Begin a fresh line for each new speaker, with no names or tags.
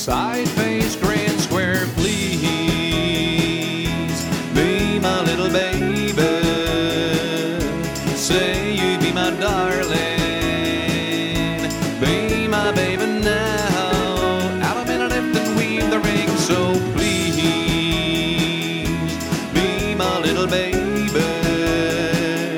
Side face, grin, square, please. Be my little baby. Say you be my darling.